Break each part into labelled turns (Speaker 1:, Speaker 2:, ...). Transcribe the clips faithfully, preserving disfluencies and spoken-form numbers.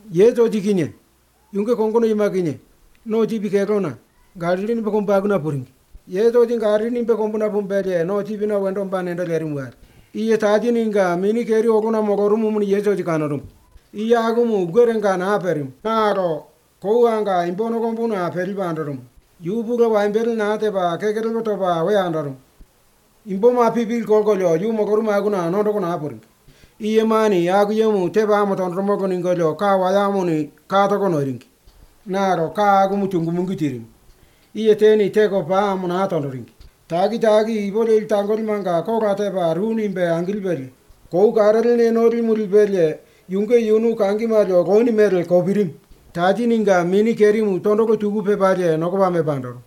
Speaker 1: Ye to jikinye. Yunge kongono yimakinye. No jibi kerona. Gari ni bekom baguna puring. Ye to jin gari ni bekom buna pumbele no jibi na wendo mbanenda lerimwar. Iye taji ninga mini keri oguna mogorumu muni ye to jikanarum. Iye agumu gwerenga na aperim. Naro kouanga imbono kombuna aperi bandarum. Yubuga wa imbel na teba kekerelo toba we andarum. Imboma pibil kolgolyo yu mogoruma aguna nondo kuna apuring. Iye mani agu yemu teba amotondromo koningolyo ka wayamuni ka tokonoring. Naro ka agumu chungu mungitirim. Iye teni teko pa amuna atondoring. Tagi tagi ibole il tangol manga ko teba runi imbe angilbeli. Kou karel ne nori mulbeli yunge yunu kangi maryo goni merel kobirim. Taji ninga mini kerimu tondo ko chugu pe baje noko ba me bandoro.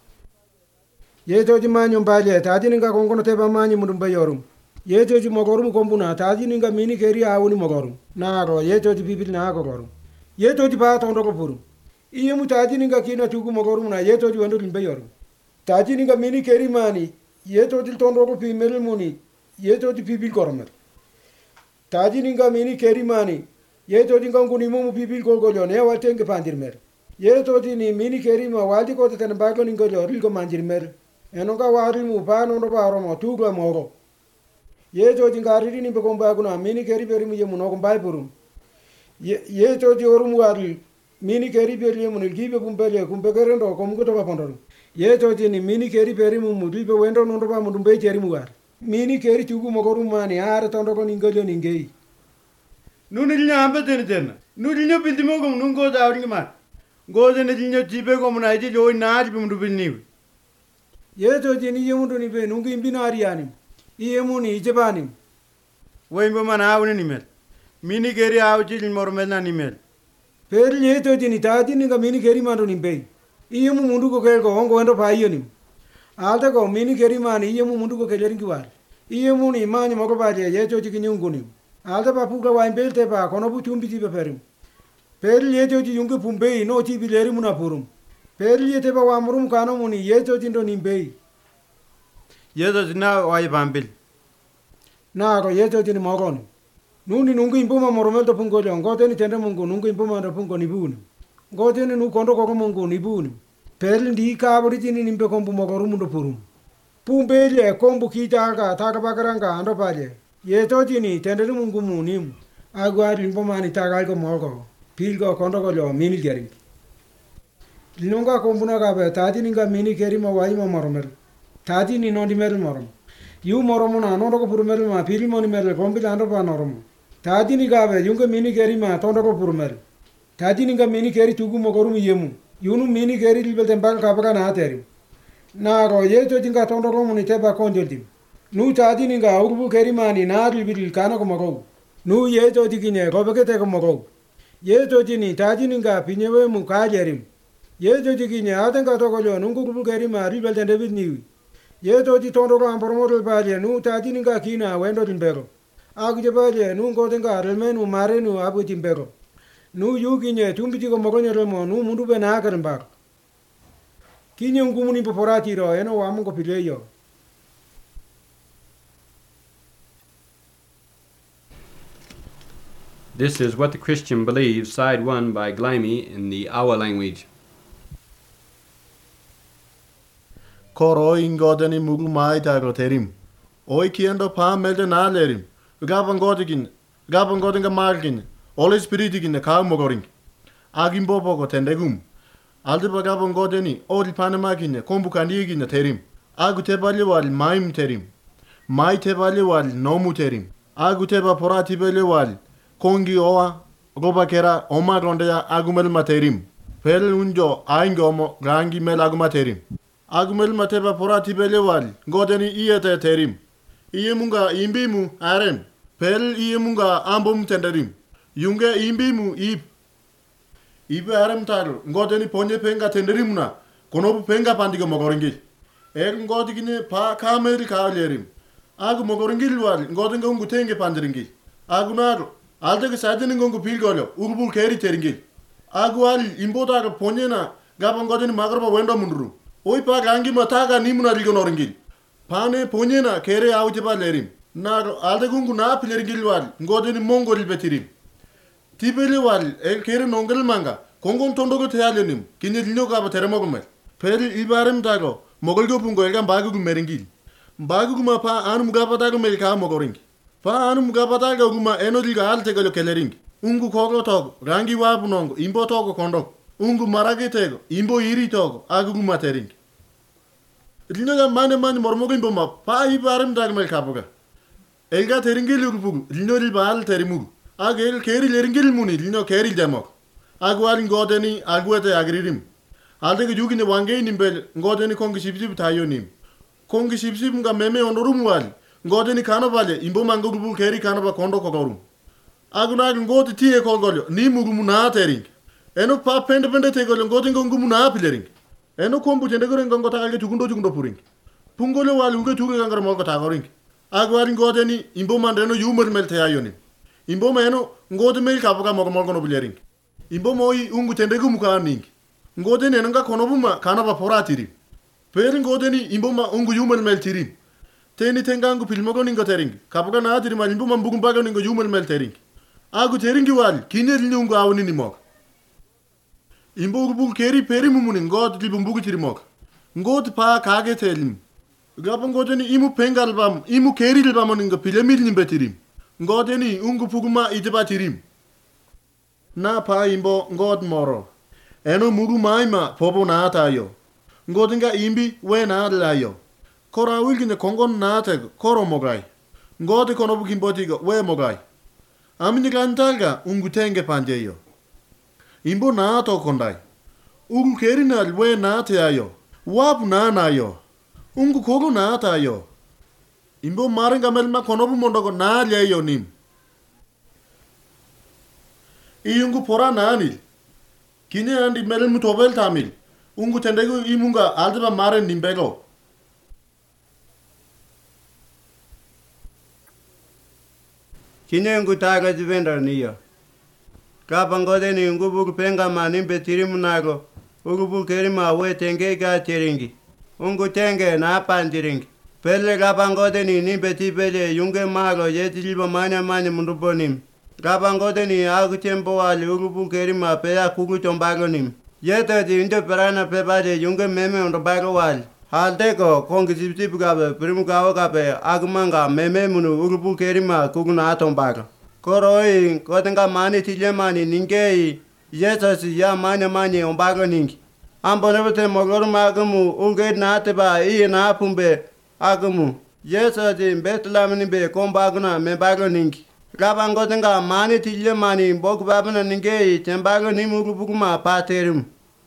Speaker 1: Ye toji manyo baje taji ninga kongono teba manyo mudumba yorum. Ye toji mogorum kombuna taji ninga mini keri awuni mogorum. Naro ye toji bibil na agogorum. Ye toji pa tondo ko puru. Iye mu taji ninga kina chugu mogorum na ye toji wendo limbe yorum. Taji ninga mini keri mani ye toji tondo ko pi merel muni ye toji bibil koromel. Taji ninga mini keri mani ye to dinga nguni mu pibil gol golyo ne wa tenge pandir mer ye to ni mini kerima wadi ko tan ba ko ningo lor ko mandir mer eno ga wari mu pa no ba ro mo tu go mo go ye to dinga ri ni be ko ba ko na mini keri beri mu ye mu no ko bay burum ye ye to di orum wari mini keri beri mu ni gibe bum bele kum be gerendo ko mu ko to ba pondor ye to ni mini keri beri mu mu di be wendo no ba mu dum be keri mu war mini keri tugu mo go rum mani ar tondo ko ningo jo ningei
Speaker 2: Nunilnya ambe tene tene. Nunilnya bintimo gom nungo da awring ma. Goje ne dilnya jibe gom na iji joy naaj bim du binni.
Speaker 1: Ye to jeni ye mundu ni be nungu imbina ariani. Iye muni ijebani.
Speaker 2: Wembo mana awni ni mel. Mini geri awji lin mormel na ni mel.
Speaker 1: Per ye to jeni taji ni ga mini geri mandu ni be. Iye mu mundu ko kel ko hongo endo paiyo ni. Alta ko mini geri mani iye mu mundu ko kelerin ki war. Iye muni mani mogo baje ye to jiki nyungu ni. Alta pa puga wa imbel te pa kono bu chumbi ti beperim. Per ye to ji yungu pumbei no ti bileri muna purum. Per ye te pa wa murum kano muni ye to jindo nimbei.
Speaker 2: Ye to jina wa ibambil.
Speaker 1: Na ko ye to jini mogoni. Nuni nungu impuma moromel to pungo jong. Gote ni tende mungu nungu impuma to pungo nibuni. Gote ni nu kondo koko mungu nibuni. Per ndi ka abori jini nimbe kombu mogorumu do purum. Pumbei le kombu kita aga taka bakaranga ando paje. Ye to jini tende mungu munimu. Agwa limpo mani tagal ko mogo. Pil ko kondo ko lo mini gering. Linonga kombuna ka be tadi ninga mini geri ma wai ma moromel. Tadi ni no di mel morom. Yu moromo na no ko purmel ma pil moni mel kombi ando pa noromo. Tadi ni ga be yunga mini geri ma tondo ko purmel. Tadi ninga mini geri tugu mogorum yemu. Yunu mini geri libel tembal ka pa na ateri. Na ro ye to jinga tondo ko muni teba konjoldim. Nu tadi ninga ugu geri mani na libil kana ko mogo. Nu ye to dikine ko be te ko mogo. Ye to jini tadi ninga pinyewe mu ka jerim. Ye to dikine aten ka to ko lo nungu ugu geri ma libel tende bit niwi. Ye to di tondo ko ampormodel baje nu tadi ninga kina wendo timbero. Agu je baje nu ko tenga remenu marenu abu timbero. Nu yu kinye tumbi ko mogo nyeremo nu mundu be na karemba. Kinye ngumuni poporati ro eno wamu ko pileyo.
Speaker 3: This is What the Christian Believes, Side one by Glimey in the Awa language.
Speaker 4: Koro ingodeni mugul mai tago terim. Oi kiendo pa melde na lerim. Gaban godigin, gaban godinga margin. Ole spiritigin ka mogoring. Agin bobo ko tendegum. Alde gaban godeni odi panamagin kombu kandigin terim. Agu tebali wal maim terim. Mai tebali wal nomu terim. Agu teba porati bele wal kongi oa goba kera oma rondeya agumel materim. Pel unjo aingomo gangi mel agumaterim. Agumel mateba porati bele wal godeni iyete terim. Iye munga imbimu arem. Pel iye munga ambom tenderim. Yunge imbimu ip. Ibe arem taro godeni ponye penga tenderim na konobu penga pandigo mogoringi. Er ngodigine pa kamel kalerim. Agu mogoringil wal ngodenga ungu tenge pandiringi. Agunaro Aldega sadeni ngongo pilgolo ugbul keri teringil. Agu al imbota ka ponyena gaban godeni magarba wendo mundru. Oi pa gangi mataga nimuna rigonoringil. Pane ponyena kere awjeba lerim. Na aldegungu na pileringil wal godeni mongol betirim. Tibeli wal el kere nongel manga. Kongon tondogo tealenim. Kinye linyo kaba teremogumel. Peri ibarem dago. Mogolgo pungo elgan bagu meringil. Bagu guma pa anu mugapa dago melka mogoring. Pa anu mugapa dago guma enodilga alte galo kelering. Ungu kogo togo. Rangi wabu nongo. Imbo togo kondok. Ungu marage tego. Imbo iri togo. Agu guma tering. Linyo ga mane mane mormogo imbo ma. Pa ibarem dago melka boga. Elga teringil ugupugu. Linyo il baal terimugu. Agel keri leringil muni. Linyo keri demok. Agwarin godeni agwete agririm. Aldege jugine wange nimbel godeni kongi sipsip tayo nim. Kongi sipsip nga meme onorum wali. Godeni kanabale imbo mango gubu keri kanaba kondo kogorum. Aguna ngoti tie kogolyo ni mugumu na tering. Eno pa pende pende tegolyo ngoti ngumu na pilering. Eno kombu jende gore ngongo tagalge jugundo jugundo puring. Pungole wali uge juge gangar molgo tagoring. Agwarin godeni imbo mandeno yumel mel tayo nim. Imbo meno ngoti mel kapoka molgo molgo no pilering. Imbo moi ungu tendegu muka ningi. Ngodeni enanga konobuma kanaba poratiri. Peri ngodeni imbo ma ungu yumel mel tirim. Teni tengangu pilmogo ningo tering. Kapoka na atiri ma imbo ma mbugumbaga ningo yumel mel tering. Agu teringi wali kinye lini ungu awuni ni moka. Imbo ugu keri peri mumuni ngod li bumbugu tiri moka. Ngod pa kage telim. Gapa ngodeni imu pengal bam imu keri li bamo ningo pilemil nimbe tirim. Ngodeni ungu puguma iteba tirim. Na pa imbo ngod moro. Eno mugu maima popo na tayo. Ngodinga imbi we na layo. Kora wilgine kongon na teg koro mogai. Ngodi konobu kimbotigo we mogai. Amini kantalga ungu tenge panjeyo. Imbo na to kondai. Ungu keri na we na tayo. Wapu na nayo. Ungu kogo na tayo. Imbo maringa melma konobu mondogo na layo nim. Iyungu pora nani. Kine andi melel mutobel tamil. Ungu tendegu imunga aldeba mare nimbego.
Speaker 2: Kine ungu taga jivendar niyo. Kapa ngodeni ungu buku penga ma nimbe tirimu nago. Ungu buku kerima we tenge ga tiringi. Ungu tenge na pandiringi. Pele kapa ngodeni nimbe tibele yunge mago yeti liba manya manya mundubonim. Gapa ngodeni agu tempo wali ugupu kerima pea kuku tombago nim. Yeta di indo perana pepaje yunge meme ondobago wali. Halteko kongi sipsipu gabe primu gawa gabe agumanga meme munu ugupu kerima kuku na tombago. Koroi kotenga mani tile mani ningei yeta si ya mani mani ombago ningi. Ambo nebete mogoruma agumu unge na teba iye na pumbe agumu. Yeta di betlamini be kombago na membago ningi. Gapa ngotenga mani tile mani boku babana ningei tembago ni mugu bukuma paterim.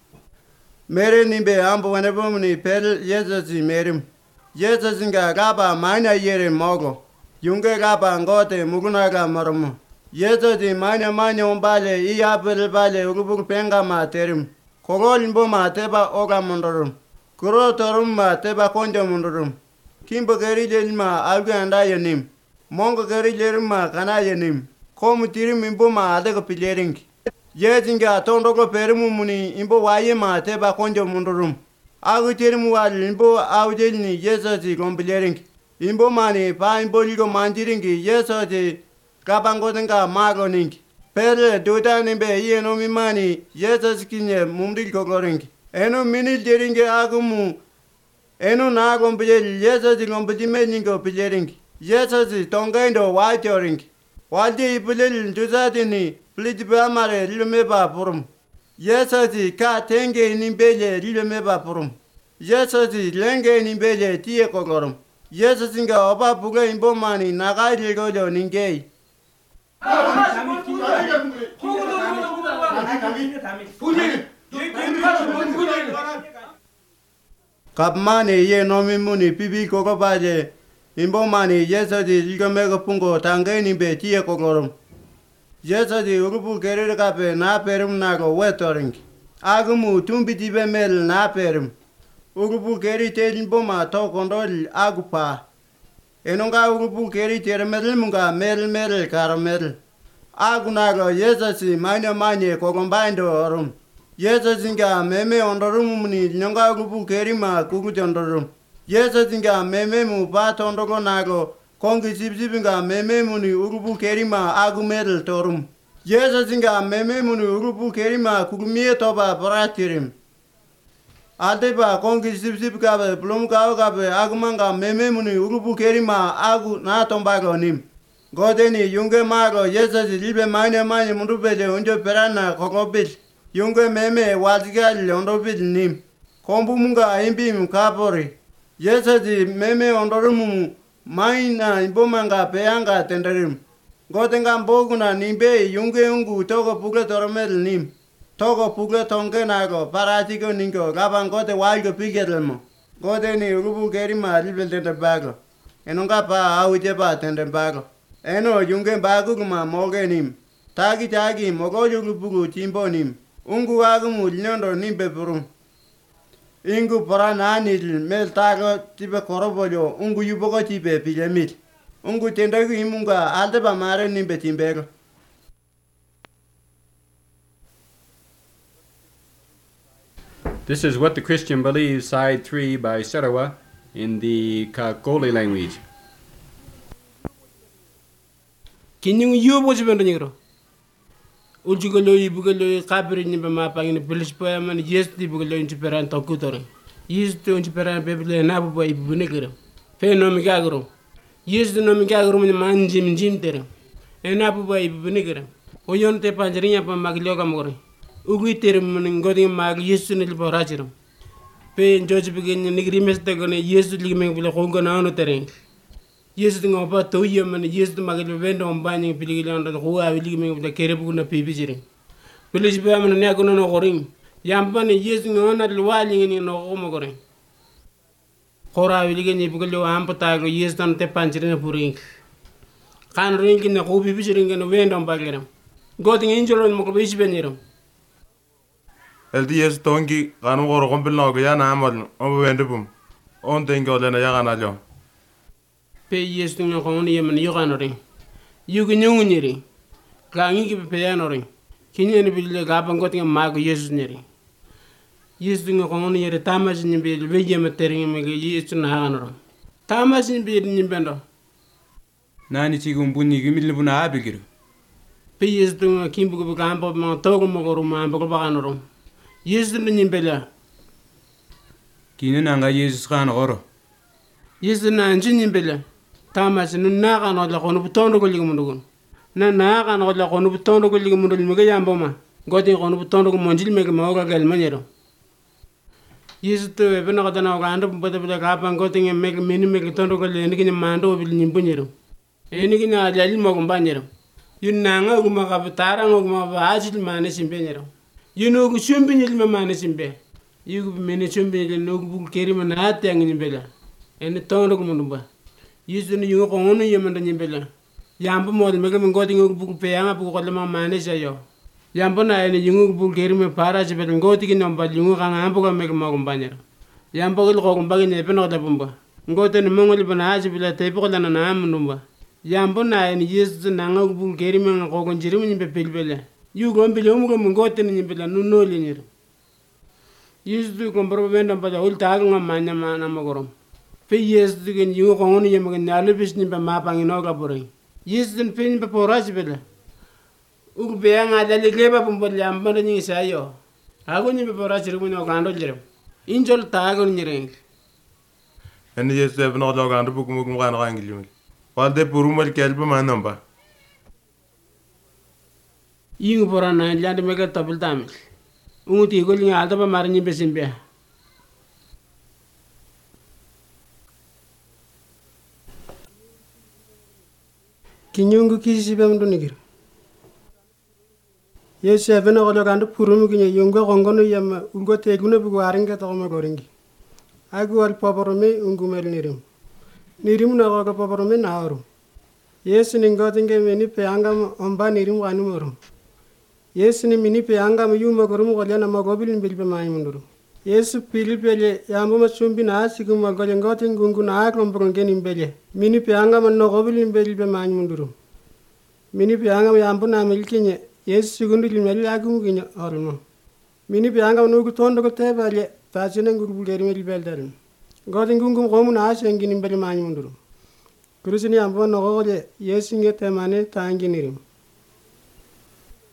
Speaker 2: Mere nimbe ambo wanebo ni pel yezazi merim. Yezazinga gapa mani yere mogo. Yunge gapa ngote mugunaga maromo. Yezazi mani mani ombale iya pel bale ugubuku penga materim. Kogol mbo ma teba oga mundorum. Kuro torum ma teba konjo mundorum. Kimbo geri jelma algu anda yanim. Mongo gari lerima kana yenim. Komu tirim imbo ma adego pilering. Yetinga tondogo perimu muni imbo waye ma teba konjo mundurum. Agu tirimu wali imbo aujelni yesoti kompilering. Imbo mani pa imbo ligo mandiringi yesoti kabango tenga mago ningi. Pere duda nimbe iye no mimani yesoti kinye mumdil kogoring. Eno minil jeringe agumu. Eno na kompilering yesoti kompilime ningo pilering. Yesazi tongaindo wajoring. Waldi ipulil juzadini plitba mare rilmeba purum. Yesazi ka tenge nimbele rilmeba purum. Yesazi lenge nimbele tie kogorum. Yesazi nga oba buga imbomani nagai rigojo ningei. Kapmani ye nomi muni pibi koko baje. Imbo mani yesaji ilgamego pungo tangeni be tie kogorum. Yesaji urupu kerere kape na perum nago wetoring. Agumu tumbi tibe mel na perum. Urupu keri tejin boma to kondol agupa. Enonga urupu keri tere medel munga mel mel karamel. Agunago yesaji manya manye kogombaindo orum. Yesaji nga meme ondorum muni nyonga urupu keri ma kukuti ondorum. Yesazinga meme mu patondogo nago kongi sipsipinga meme muni urubu kerima agu medel torum. Jesus inga meme munu urubu kerima kukumie toba paratirim. Ate ba kongi sip sip kabe plum kabe kabe agumanga meme munu urubu kerima agu na tombago nim. Godeni yunge mago Jesus libe mine mine mundu bele unjo perana kokobil. Yunge meme wazigali ondo bil nim. Kombu munga imbi mukapori. Jesus meme ondorumu maina imbomanga peanga tenderim. Gotenga mboguna nimbe yunge yungu togo pugle toromel nim. Togo pugle tonge nago paratigo ningo gaban gote walgo pigedelmo. Gote ni rubu gerima libel tende bago. Enonga pa awite pa tende bago. Eno yunge bago kuma moge nim. Tagi tagi mogo yungu pugu timbo nim. Ungu agumu linondo nimbe purum. Ingu para nanil mel tago tipe korobolyo ungu yubogo tipe pilemil. Ungu tendagu imunga aldeba mare nimbe timbego.
Speaker 3: This is What the Christian Believes, Side three by Sarawa in the Kakoli language.
Speaker 5: Kinyung yubo jibendo nyiro. Ulchugalo yibugalo kabri nimbe mapangini bilispoya man yesti bugalo intiperan tokutore. Yisto intiperan bebele nabu boy bunegere. Fenom gagro. Yisto nom gagro man jim jim tere. Enabu boy bunegere. Oyon te panjarinya pa magloga more. Ugu tere man ngodi mag yisto nil borachiram. Pe njoji begin nigri meste gone yisto ligme bile kongo na ono tere. Yisto ngopa toye man yisto maglo vendo mbani piligilanda huwa ligme bile kerebu na pibijire. Bilispoya man ne gono no goring. Yambane yisto ngona lwali ni no gomo gore. Kora wilige ni bugalo ampata go yisto te panjirina puring. Kan ringi na ko bibijire ngeno vendo mbageram. Godi injolo mo ko bisibeniro.
Speaker 6: El dies tongi kanu goro kompil no ya na amal o wendubum on tengo lena ya kana jo
Speaker 5: Pe yisto no ko ni yemen yo kanore yugo nyungnyiri kangi ki pe yanore kinyeni bille gaban goti mago yesus nyeri yisto no ko ni yere tamas ni be weje materi me yisto na kanoro tamas ni be ni bendo
Speaker 3: Nani chigum bunni gimil buna abigiru.
Speaker 5: pe yisto no kimbu ko gambo ma togo mo goro ma ko bakanoro yisto ni bela
Speaker 3: Kine nanga Jesus kan goro.
Speaker 5: yisto na njini bela tamas nu na kano la kono butondo ko limundo na na kano la kono butondo ko limundo me yambo ma goti kono butondo ko monjil me ma ga gal manyero yisto e bena ko dana ga ando bada bada ga pan goti me me me tondo ko le ni mando bil nyimbunyero e ni na jali mo ko banyero yun na nga ko ma ka tara ngo ma ba ajil mane simbenyero yuno ko shumbinyil me mane simbe yugo mene shumbinyil no ko kerima na tangi nyibela en tondo ko munumba yisto ni yugo ko ngono yemanda nyibela yambo mo de mega ngoti ngo bu pe anga bu ko le ma mane sayo yambo na en yugo bu kerima para jibel ngoti ki nomba yugo ka ngambo ko mega mo ko banyero yambo ko ko mbagi ne peno da bumba ngote ni mongoli bana ajibela te ko lana na munumba yambo na en yisto na ngo bu kerima ko ko jirim nyimbe pelbele yugo mbele mo ko ngote ni nyibela no no linyero yisto ko mbarba benda bada ulta ga manya mana mogorom pe yisto gen yugo ko ngoni yema gen nalu bis nyimbe mapangi no ga bore yisto pe nyimbe poraj bele ugu be nga dali gleba bumbo yamba ni sayo ago nyimbe poraj rumu no gando jere injol ta ga nyireng
Speaker 6: en dies de no lo gandu bukum bukum kan rangil walde purumal kelba manamba
Speaker 5: yingu porana jande mega tabul tamil unguti ko linga alta ba marni besimbe kinyungu kisi bem do nigir yes evena ko gandu purumu kinye yungo gongono yama ungo te gune bu waringa to ma goringi agu al poborome ungu mel nirim nirim na ko poborome na aru yes ningo tinge meni pe angam omba nirim wanu morum yes ni mini pe angam yuma gorum ko lena ma gobilin bilbe mai munduru yes pilipele yambo ma sumbi na sigum ma golen gotin gungu na akrom bon genim bele mini pe angam no gobilin bilbe mai munduru mini pe angam yambo na milkinye yes sigundu limel agum ginya orno mini pe angam no gutondo ko tebale tasine ngurbu geri mel beldarin gotin gungu gomu na asenginim bele mai munduru kurusini yambo no gole yes ngete mane tanginirim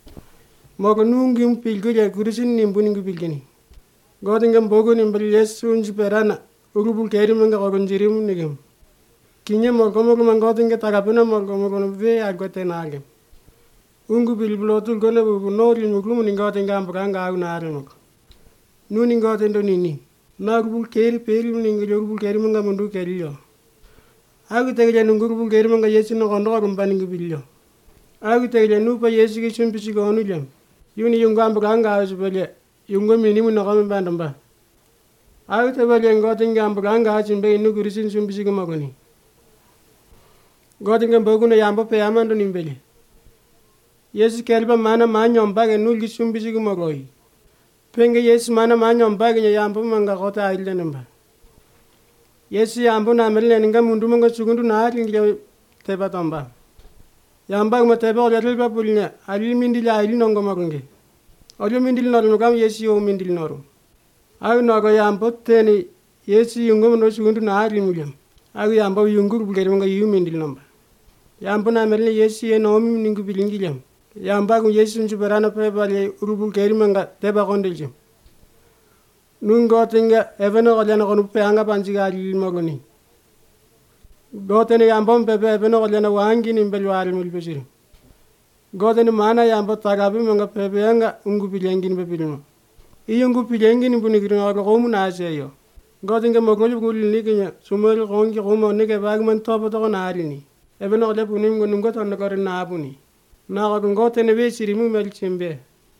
Speaker 5: Moga nungim pilgule kurisin nimbuning pilgini. Godingam bogo nimbal yesu unjiperana. Urubul keri manga kogonjirim nigim. Kinya moga moga mangodinga tagapena moga moga ve agote nagim. Ungu bilblotul gona bubu nori muglum ningodinga ambaganga agu narimok. Nu ningodendo nini. Nagubul keri peri ningo urubul keri manga mundu keri yo. Agu tegja nungu urubul keri manga yesu no kondo kumbaningu bilyo. Agu tegja nupa yesu ki chumpisi gonu jam. Yuni yung ambaganga agu sebele. Yung minimu no kami bandamba. Agu tebele ngodinga ambaganga agu simbe inu kurisin chumpisi gumagoni. Godinga boguna yamba pe amando nimbele. Yesu kelba mana manyom bage nulgi chumpisi gumagoi. Penga Yesu mana manyom bage yamba manga kota aile namba. Yesu yamba na mele ninga mundu manga sugundu na aling ya teba tamba. Yamba ma teba ola teba pulinya ali mindil ali nongo magunge. Ola mindil noru nogam Yesu yo mindil noru. Agu nogo yamba teni Yesu yungo no sugundu na ali mulyam. Agu yamba yungu bugere manga yu mindil namba. Yamba na mele Yesu ye no mi ningu bilingilam. Yamba gu Yesu njuberana peba le urubul keri manga teba kondeljim. Nungo tinga eveno kolena konu peanga panjiga ali magoni. Gotene yamba pepe eveno kolena wangi nimbel wari mulbesir. Gotene mana yamba tagabi manga pepe anga ungu pilengi ni pepilmo. Iyo ungu pilengi ni bunigiri na komu na aseyo. Gotinga mogoli guli nikinya sumel kongi komo nike bagman topo toko na arini. Eveno kole punim go nungo tonne kore na apuni. Na ko gotene be sirimu mel chimbe.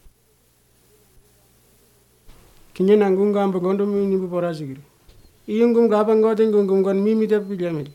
Speaker 5: Kinya nangunga amba gondo mini bu pora sigiri. Iyungum gapa ngoten gungum gon mimi te pilamel.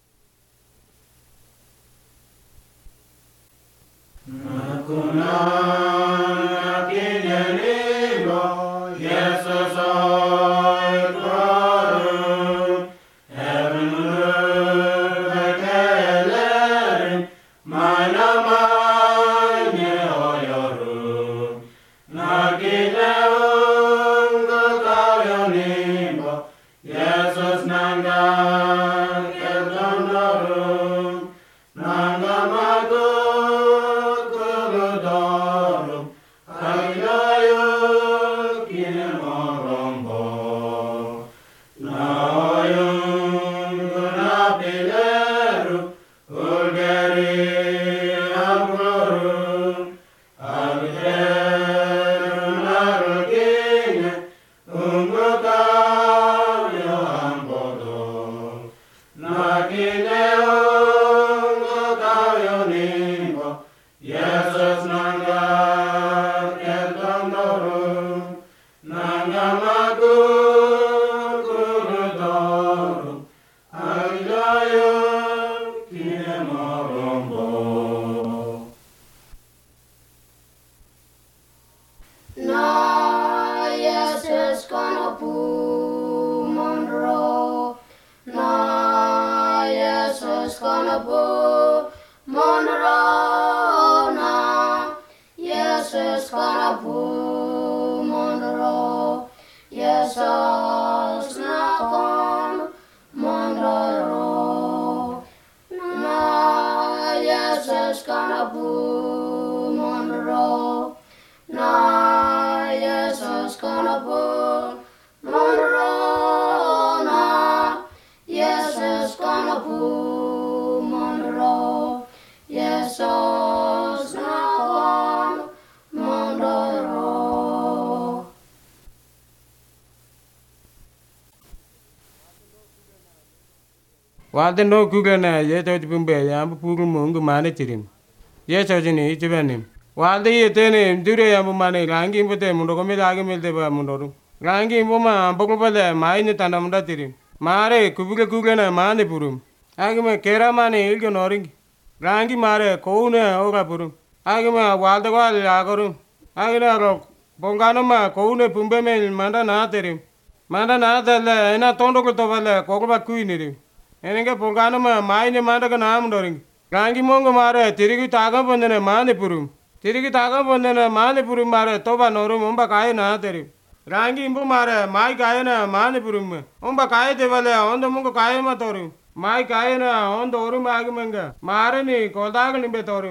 Speaker 5: Wante no kuga na ye to tipumbe ya puru mungu mane tirim. Ye to jini tibanim. Wante ye tene dure ya mane rangi mbote mundo ko milagi milte ba mundo. Rangi mboma mboko pale mai ni tanda munda tirim. Mare kubuke kuga na mane purum. Agi me kera mane ilgo noring. Rangi mare koune oga purum. Agi me walde ko ya korum. Agi na ro bongano ma koune pumbe me manda na tirim. Manda na tele ena tondo ko to pale ko ba kuinirim. Enenge pongano ma mai ne manda ka naam doring. Rangi mongo mare tirigi taga bondene mane purum. Tirigi taga bondene mane purum mare toba noru momba kaya na teri. Rangi imbu mare mai kaya na mane purum. Momba kaya te vale ondo mongo kaya ma toru. Mai kaya na ondo oru magi menga. Mare ni koldaga nimbe toru.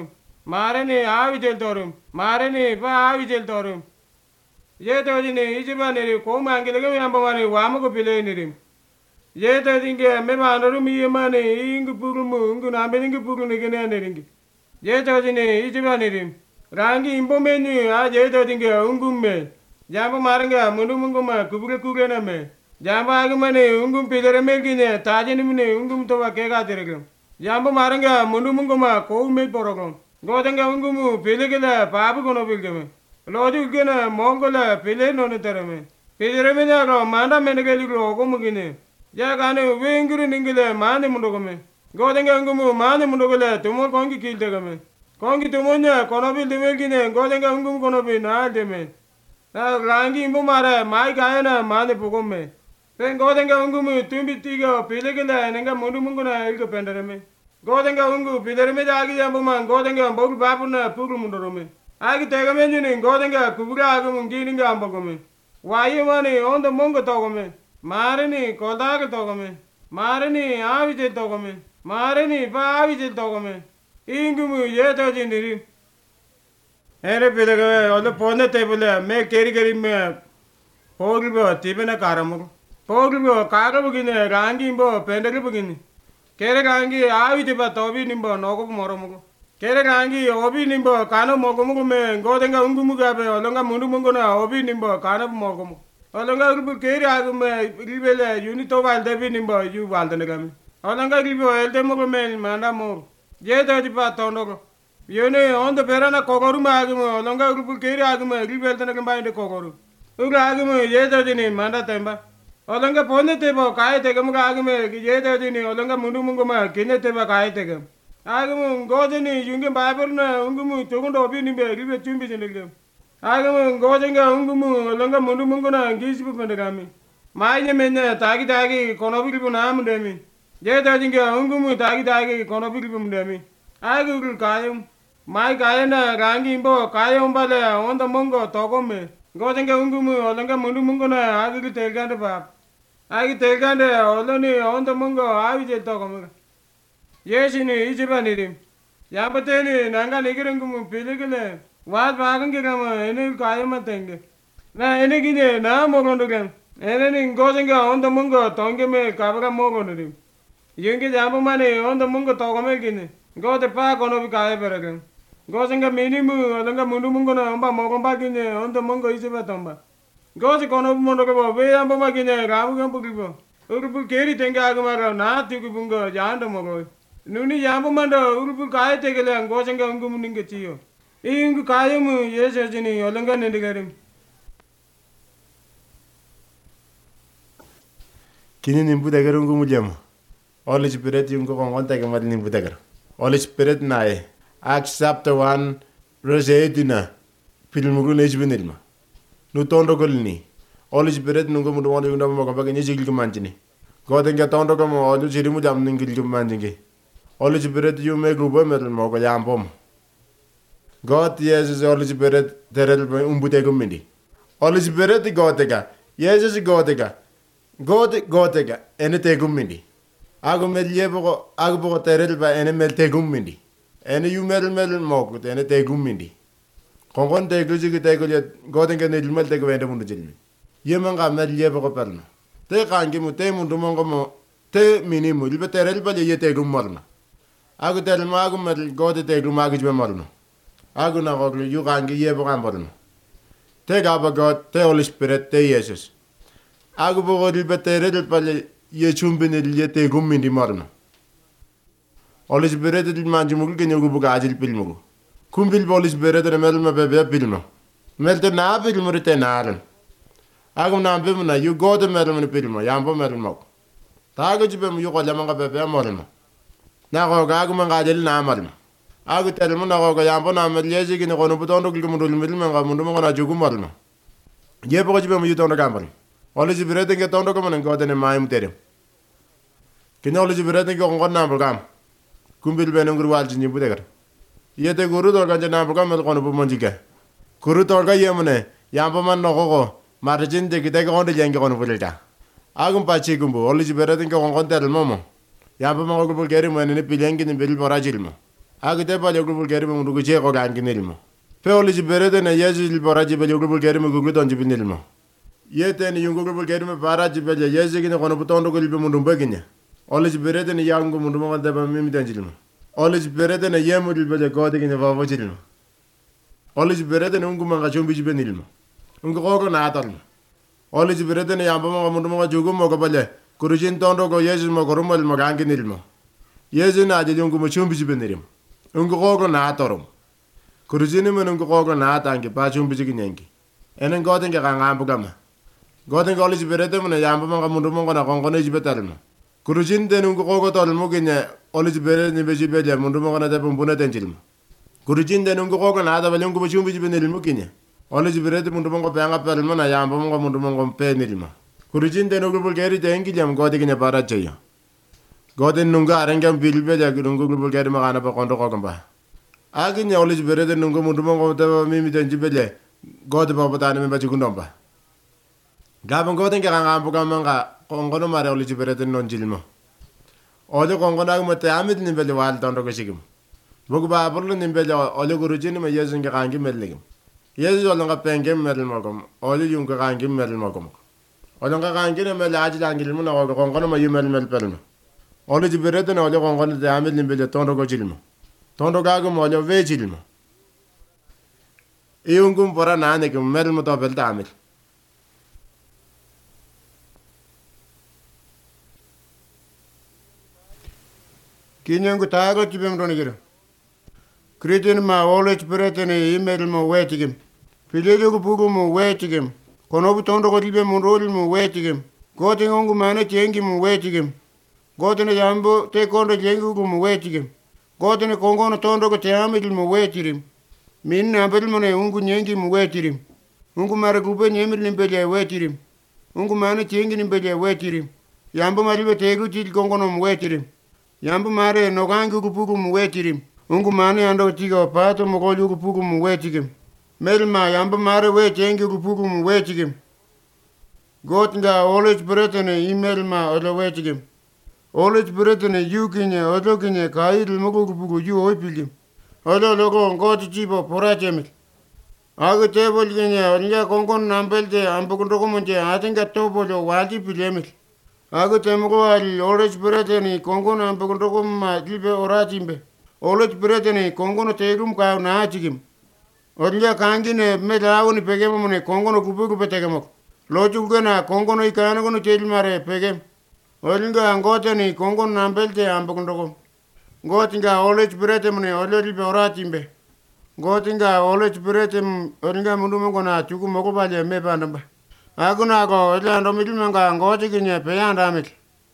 Speaker 5: Marani avitel torum. Marani pa avitel torum. Ye to dine ijiba niri ko mangile ke yamba mani wamu ko pile nirim. Ye to dinge me manaru mi mani ingu purumu ingu nambe ingu puru nigene niringi. Ye to dine ijiba nirim. Rangi imbo meni a ye to dinge ungum me. Jamba maranga mundu mungu ma kubure kure na me. Jamba agumane ungum pidere me gine tajeni mine ungum to wa kega teregam. Jamba maranga mundu mungu ma ko me porogam. Godanga ungumu pilegela pabu kono pilgame. Loju gena mongola pile no terame. Pidere me jago manda menegeli lo gumugine. Jagane wenguru ningile mane mundogame. Godanga ungumu mane mundogale tumo kongi kildegame. Kongi tumonya kono bil demegine godanga ungum kono bil na deme. Na rangi imbo mara mai gayana mane pogome. Pen godenga ungumu tumbi tiga pilegela nenga mundu munguna ilga penderame. Godenga ungu piderame jagi jambo man godenga bogu babuna puglu mundorome. Agi tegame jini godenga kubura agum gininga ambogome. Wayi mani on the mungo togome. Marini kodaga togome. Marini avije togome. Marini pa avije togome. Ingumu yeto jiniri. Ere pilega oda pone tebule me keri keri me poglu tibena karamu. Poglu karamu gine rangi imbo pendelu begini. Kere rangi avi tiba tobi nimbo nogo moromugo. Kere rangi obi nimbo kano mogomugo me godenga ungumu gabe olonga mundu mungo na obi nimbo kano mogomu. Olonga rubu kere agume ribele unito valdebi nimbo yu valdenegami. Olonga ribo elde mogo me manda mo. Yeto tiba tonogo. Yone on the perana kogoru magumo olonga rubu kere agume ribele tenegambinde kogoru. Uga agume yeto dini manda temba. Olonga pone tebo kaya tegam agume yeto dini olonga mundu mungo ma kine teba kaya tegam. Agumu godeni yunge baburna ungumu togundo obi nimbe ribe chumbi jinegam. Agumu godenga ungumu olonga mundu mungo na ngisibu pendegami. Maye menya tagi tagi konobi ribu namu demi. Yeto dinga ungumu tagi tagi konobi ribu demi. Agul kayum. Mai kaya na rangi imbo kaya umbale on the mungo togome. Godenga ungumu olonga mundu mungo na agul telgande bab. Agi telgande oloni on the mungo avije togome. Yesini ijiba nirim. Yabateni nanga nigirangumu piligale. Wat bagange gama ene kayama tenge. Na ene gine na mogondogam. Ene ni godenga on the mungo tonge me kabaga mogondirim. Yunge jambo mane on the mungo togome gine. Gode pa kono bi kaya beragam. Godenga minimu olonga mundu mungo na amba mogomba gine on the mungo ijiba tomba. Gode kono mondoga bo be amba magine ramu gambo gibo. Urupu keri tenga agumara na tiku bungo janda mogo. Nuni yambo mando urupu kaya tegele godenga ungumu ninge tiyo. Ingu kaya mu yeso jini olonga nendigarim.
Speaker 4: Kini nimbu dagar ungumu jamo. Oli spirit yung ko kongon taga mali nimbu dagar. Oli spirit nae. Acts chapter one verse eighteen na filmugu nejbinilma. Nu tondo golni. Oli spirit nungu mudu wani yunda mo kabagi ni jigil kumanjini. Godenga tondo kamo olu jirimu jam ningil kumanjingi. Oli spirit yu me gubo metal mo ko yampom. God Jesus Oli spirit terel umbute kumindi. Oli spirit godega. Jesus godega. God godega ene te kumindi. Ago mel yebo ago bo terel ba ene mel te kumindi. Ene yu mel mel mo ko ene te kumindi. Kongon te guji te ko godega ne mel te ko wende mundu jilmi. Yemanga mel yebo ko perno. Te kangi mu te mundu mongo mo te minimu libe terel ba ye te gummarna. Ago tel ma ago mel god te gumagi be marno. Ago na goglu yu kangi yebo gambarno. Te gaba god te Holy Spirit te Jesus. Ago bo god libe terel ba ye chumbini ye te gummindi marno. Holy Spirit il manji mugul ke nyogu buga ajil pilmugo. Kumbil Holy Spirit ne mel ma bebe pilmo. Mel te na pilmo te naran. Ago na be na yu god mel ma pilmo yambo mel mo. Tago jibe mu yu ko lamanga bebe marno. Na go ga ago manga ajil na marno. Ago tel mo na go ga yambo na mel yeji ke ne kono butondo ke mudul mil manga mundu mo na jugu marno. Ye bo jibe mu yu tondo gambal. Holy Spirit ke tondo ko man god ne mai mutere. Kini Holy Spirit ke ngon na program. Kumbil bene ngur walji ni budegar. Yete guru dorga jana program mel kono bu monjike. Guru dorga yemne yamba man no go marjin de gide ko onde jenge kono bulita. Agum pachi gumbu Holy Spirit ke ngon tel momo. Yamba ma go bu geri mo ne pilengi ni bil morajil mo. agite pale gubul kerime mundu ko che ko ganginilmo pe oli jiberede na yeji libora jibele gubul kerime gugu don jibinilmo yete ni yungu gubul kerime para jibele yeji gine kono butondo ko libe mundu beginya oli jiberede ni yangu mundu mo deba mimi danjilmo oli jiberede na yemu libele gode gine vavo jilmo oli jiberede na ungu manga chumbi jibenilmo ungu ko na atalmo oli jiberede na yamba mo mundu mo jugu mo ko bale kurujin tondo ko yeji mo ko rumal mo ganginilmo yeji na je yungu mo chumbi jibenilmo ungu ko na atorum kurujini mo ungu ko na atangi pa chumbi jiginyengi enen gode nge kangambu kama gode nge oli jiberede mo na yamba mo mundu mo na kongo ne jibetalmo kurujin den ungu ko tol mo ginya oli jiberede ni be jibele mundu mo na de bumbuna tenjilmo kurujin den ungu ko na ada balungu mo chumbi jibenilmo ginya oli jiberede mundu mo pe anga pelmo na yamba mo mundu mo pe nilmo kurujin den ungu bul geri dengi jam gode ginya para cheya gode nunga arengam bilbe ja nungu bul geri ma kana ba kondo ko gamba aginya oli jiberede nungu mundu mo de mimi den jibele gode ba batane me ba jigunomba gaban gode nge kanga buga manga kongono mare oli jiberede non jilmo oli kongono ag mate amit ni bele wal tondo ko sigim bugu ba burlu ni bele oli kurujin ma yezu nge kangi mellegim yezu oli nga pengem medel mogom oli yunga kangi medel mogom oli nga kangi ne mel aji langil mo na ko kongono ma yumel mel pelmo oli jiberede no oli kongono de amit ni bele tondo ko jilmo tondo ga go mo oli ve jilmo e ungum pora na ne ko medel mo to bel tamil kinyangu tago tibem doni giro kritin ma olech pretene email mo wetigim pilele ko pugo mo wetigim kono bu tondo ko tibe mo roli mo wetigim goti ngongu mane chengi mo wetigim goti ne jambo te kondo chengi ko mo wetigim goti ne kongono tondo ko te amil mo wetirim min na bel mo ne ungu nyengi mo wetirim ungu mare gube nyemir limbele wetirim ungu mane chengi limbele wetirim yambo maribe tegu til kongono mo wetirim yambu mare no gangu kupugu mu wetirim ungu mane ando tiga pato mo golu kupugu mu wetigim melma yambu mare we chengi kupugu mu wetigim gotnga olech bretene email ma odo wetigim olech bretene yukinye odo kinye kaidul mo kupugu yu oipigim odo logo ngoti chibo porachemil aga tebol kinye onja kongon nambelde ambukundo ko monje atenga tobolo wadi pilemil aga temugo al olech bretene kongono ambukundo ko ma dilbe orachimbe olech bretene kongono tegum ka na chigim onja kangine medawuni pegemo mone kongono kupugu petegemo lojugena kongono ikana gono telmare pegem olinga ngoteni kongono nambelte ambukundo ko ngotinga olech bretene mone olodilbe orachimbe ngotinga olech bretene olinga mundu mongo na chugu moko bale me bandamba aguna go elando midimanga ngoti kinye peyanda mit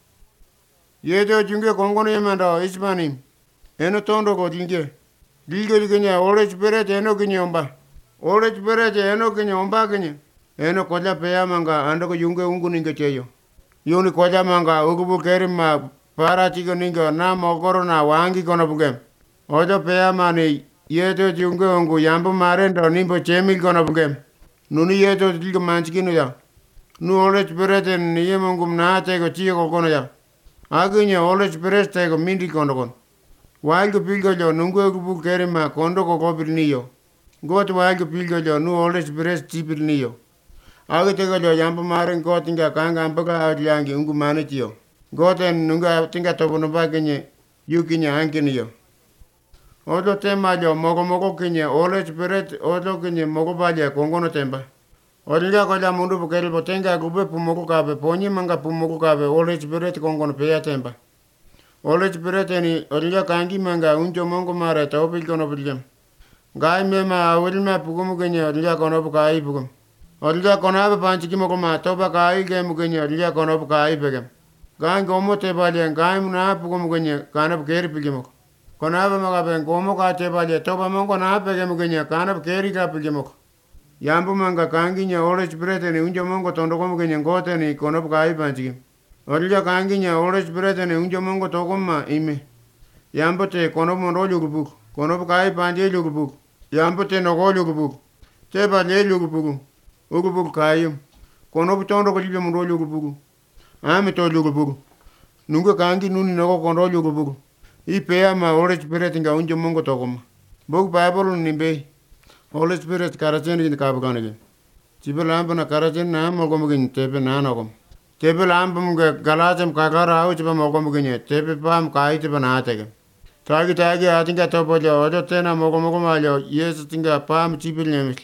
Speaker 4: yedo junge kongono yemando ismanim eno tondo go dinge dilge kinye olech beret eno kinye omba olech beret eno kinye omba kinye eno koja peyamanga ando ko junge ungu ninge cheyo yoni koja manga ugubu kerima para tigo ninge na mogoro na wangi kono bugem ojo peyamani yedo junge ungu yambo marendo nimbo chemil kono bugem nuni yeto tilga manchikino ya nu olech bereten ni yemongum na tego chigo kono ya aginya olech berete go mindi kono kon wail go pilgo jo nungu go bu kerima kondo ko kopil niyo got wail go pilgo jo nu olech beres tipil niyo agi tego jo yambo maren ko tinga kanga ambaga adlangi ungu mane tiyo goten nunga tinga tobono bagenye yukinya ankini yo odo tema jo mogo mogo kinye olech beret odo kinye mogo balia kongono temba odinga ko la mundu bukel botenga gube pumogo kabe ponyi manga pumogo kabe olech beret kongono peya temba olech beret ni odinga kangi manga unjo mongo mara topil kono bilgem gai mema awilma pugumu kinye odinga kono bukai pugum odinga kono be panchi kimogo ma toba kai gemu kinye odinga kono bukai pegem gai gomo te balia gai muna pugumu kinye kana bukeri pigimoko konaba maga ben gomo ka te balia toba mongo na pege mugenya kana keri ka pege moko yambu manga kanginya olech bretene unjo mongo tondo ko mugenya ngote ni kono ka ibanji olja kanginya olech bretene unjo mongo to gomma ime yambu te kono mondo lugu kono ka ibanji lugu yambu te no go lugu te balia lugu ugu kayum kono tondo ko libe mondo lugu ame to lugu nungo kangi nuni no kono lugu
Speaker 2: Ipe ama Holy Spirit nga unje Mungu tokoma. Book Bible nimbe. Holy Spirit karachen ni kabakanige. Tibel amba na karachen na mogom gin tepe na nogom. Tebel amba mga galajam kakara au tiba mogom gin tepe pam kai tiba na tege. Tagi tagi atinga topo jo ojo tena mogom mogom alio Yesu tinga pam tibel nemis.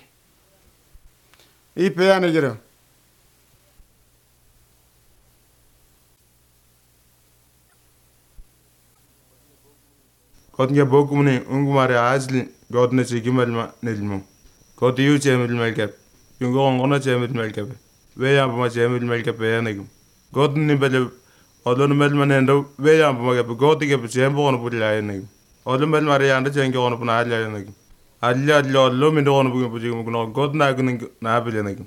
Speaker 2: Ipe ane gira.
Speaker 6: God nge boku mune ungu mare azli God ne sigi melma nelmo. God yu chemil melkep. Yungo ngona chemil melkep. We yamba ma chemil melkep yanegum. God ni bele odon melma nendo we yamba ma gep God ge chembo ono pudila yanegum. Odon melma re yanda chenge ono puna alya yanegum. Alya alya lo mi do ono bugi bugi no God na gun na bele yanegum.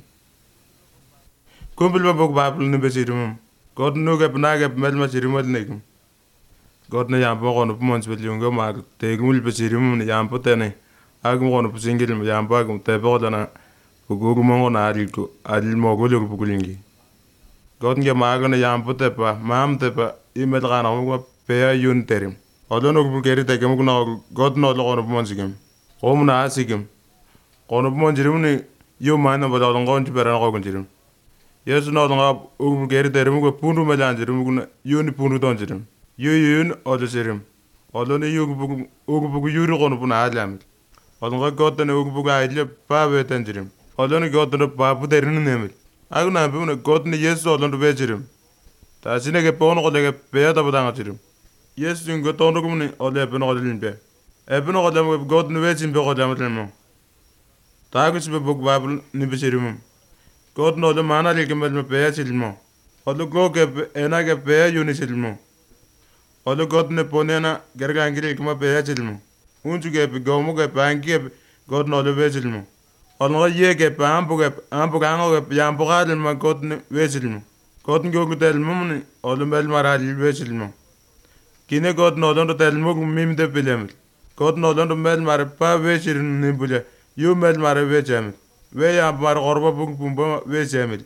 Speaker 6: Kumpil ba bok ba pul ni be sirum. God no gep na gep melma sirum yanegum. God ne yamba kono pumons bet yunga mag te gumul besirim ne yamba tene agum kono pusingil yamba agum te bodana bugu mongo na alko alil mogo lo bugulingi God nge mag ne yamba te pa mam te pa imel gana mo pe yun terim odono bugeri te gum na God no lo kono pumonsigem om na asigem kono pumonjirim ne yo mana bodon ngon tibera ko gonjirim Yesu no nga bugeri terim ko pundu melanjirim ko yuni pundu donjirim Yuyun odosirim. Odone yugu bugu ugu bugu yuru kono puna alam. Odonga gotane ugu bugu aile pa betanjirim. Odone gotane pa puterin nemil. Agu na bune gotane Yesu odone bejirim. Ta sine ke pono kodege pe ta budanga jirim. Yesu yungo tondo kumni ode peno kodilin pe. E peno kodam gotane bejim be kodam telmo. Ta agu sibe bugu babul ni bejirim. Gotane ode mana lekemel me pe silmo. Odo go ke ena ke pe yuni silmo. Odo God ne ponena gerga angiri kuma pe yachilmo. Unju ge pe gomu ge pe angi God no le vechilmo. Odo ye ge pe ampu ge ampu gango ge yampu gadel ma God ne vechilmo. God nge ogu tel mumni odo mel marali vechilmo. Kine God no don tel mug mim de bilemil. God no don mel mar pa vechil ni bule. Yu mel mar vechamil. Ve yampu mar gorba bung pumba vechamil.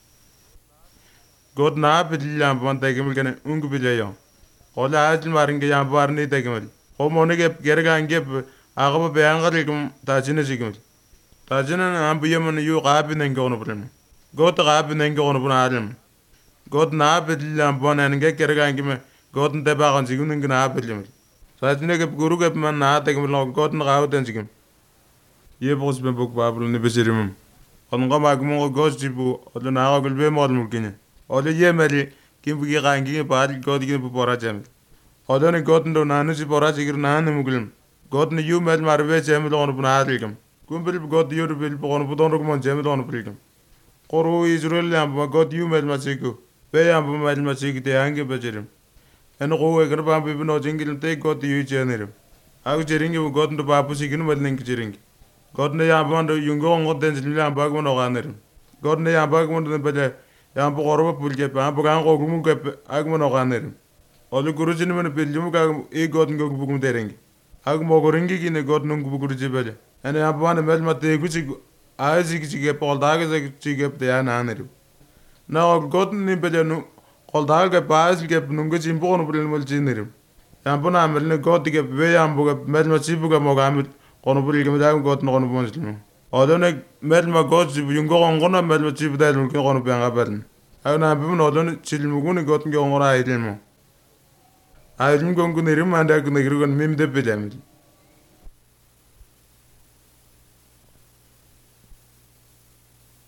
Speaker 6: God na bidil yampu man tegimil gane ungu bileyo. Ola ajil maringe yampu arni tegimil. O monige gerga ange agaba beangal kum tajine sigimil. Tajine ampu yemen yu qabi nenge ono problem. God qabi nenge ono buna alim. God na bidil yampu nenge gerga ange me God nte bagan sigim nenge na bilimil. Tajine ke guru ke man na tegimil God na qabi ten sigim. Ye bos ben bok babul ni besirimum. Onga magmo God jibu ola na agul be mod mulkine. Ola yemeli kim bugi gangi baal God gine bu pora jamil. Ola ne God ndo nanu si pora sigir nanu muglim. God ne yu mel marve jamil ono buna aligam. Kumpil God yu bil ono budon rokmon jamil ono priligam. Koru Israel yam God yu mel masiku. Be yam mel masiku te ange bejirim. En go e gran bam bino jingil te God yu jenirim. Agu jeringi bu God ndo bapu sigin mel ning jeringi. God ne yam bando yungo ngo den yam bag moganirim. God ne yam bag mo den bele yam bu gorba pulje pa bu gan go gumu ke ag moganirim. Olu gurujin men biljum ka e God ngo bugum derengi. Ag mo goringi ki ne God nung bu guruji bele. Ene yam ban mel mate guchi aji ki ge pol dag ge chi ge te ya nanirim. Na God ni bele nu kol dag ge paas ge nungu jim bu no bul mol jinirim. Yam bu na mel ne God ge be yam bu ge mel ma chi bu ge mo gamit kono bul ge me God no kono bon. Odone mel ma God ji yungo ngona mel ma chi bu dal ko kono be ngabal. Ana bu no odone chil mu guni God nge ngora idilmo. Ayrim gongu nerim anda gunegru gon mim de bedamil.